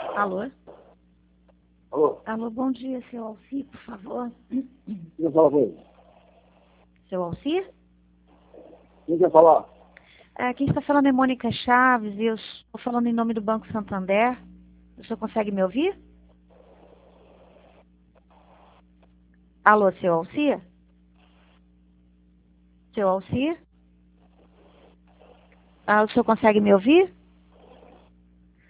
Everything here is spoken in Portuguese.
Alô? Alô? Alô, bom dia, seu Alci, por favor. Quem quer falar com ele? Seu Alci? Quem quer falar? Quem está falando é Mônica Chaves e eu estou falando em nome do Banco Santander. O senhor consegue me ouvir? Alô, seu Alci? Seu Alci? O senhor consegue me ouvir?